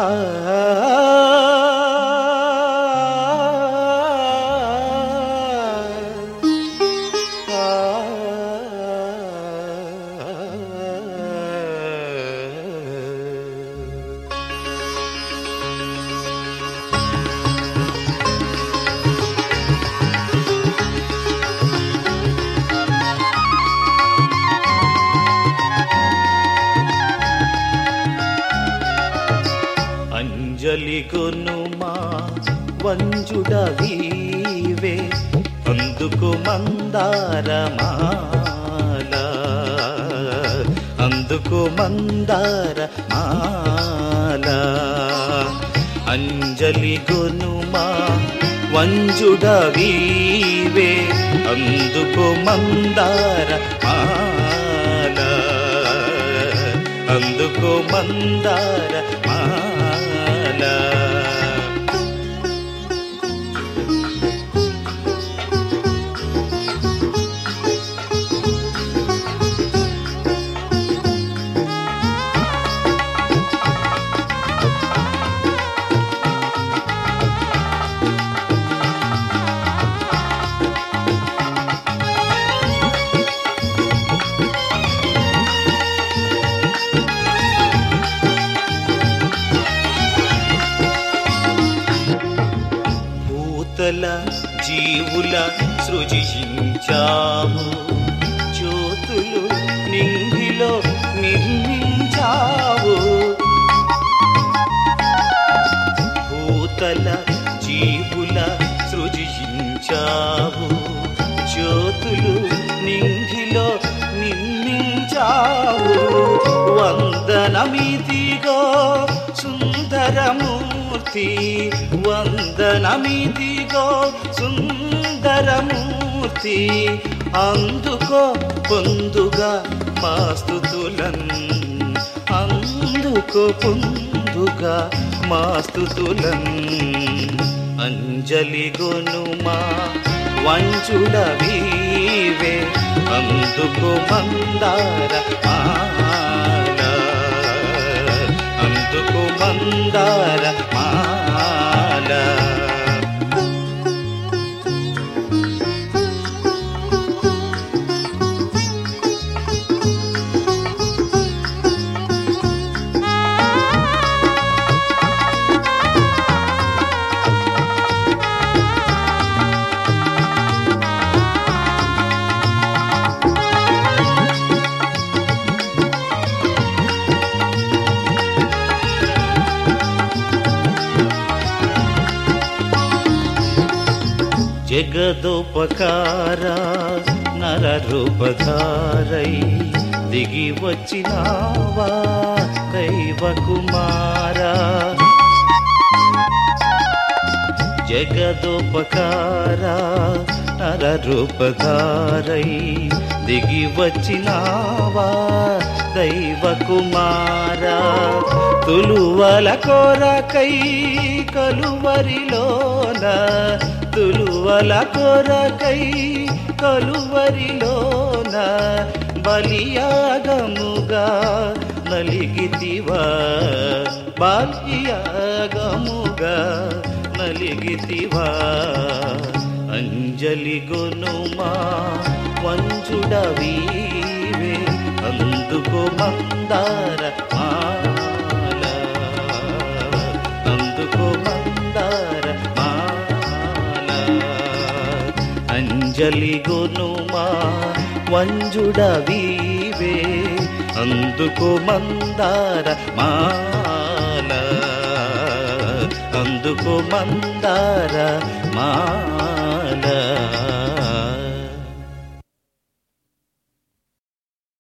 ఆ అంజలి కొనుమా వంజుడవీవే అందుకు మందారమాల అందుకు మందారమాల అంజలి కొనుమా వంజుడవీవే అందుకు మందారమాల అందుకు మందారమాల జీవుల సృజించావు జ్యోతులు నింగిలో నిర్మించావు భూతల జీవుల సృజించావు జ్యోతులు నింగిలో నిర్మించావు వందనమిదిగో సుందరమూర్తి వందనమిదిగో సుందరమూర్తి అందుకో పొందుగా మా స్తుతులన్ అందుకో పొందుగా మా స్తుతులన్ అంజలి గొనుమా వంచుడవీవే అందుకో మందారమాల అందుకు మందారమాల జగదోపకార నరరూపధారై దిగి వచ్చినావా దైవ కుమారా జగదోపకార నరరూపధారై దిగి వచ్చినావా దైవ కుమారా తులువల కొరకై కలువరిలోన తులువల కొరకై కలువరిలోన బలియాగముగా నలిగితివా బలియాగముగా నలిగితివా అంజలి గొనుమా వంచుడవీవే అందుకో మందారమాల అందుకో మందారమాల అంజలి గొనుమా వంజుడవీవే అందుకో మందారమాల అందుకో మందారమాల